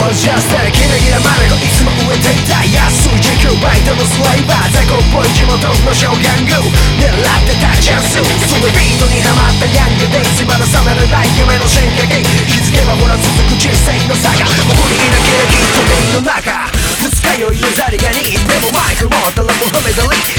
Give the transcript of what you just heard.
ジャストギラギラマネコいつも植えていた安い時給バイトのスライバー雑魚っぽい地元の小ギャング狙ってたチャンスそのビートにハマったヤングデイズまだ覚めれない夢の進撃気づけばほら続く人生の差が誇りになけれきっと目の中二日酔いのザリガニでもマイク持ったらもう褒めたり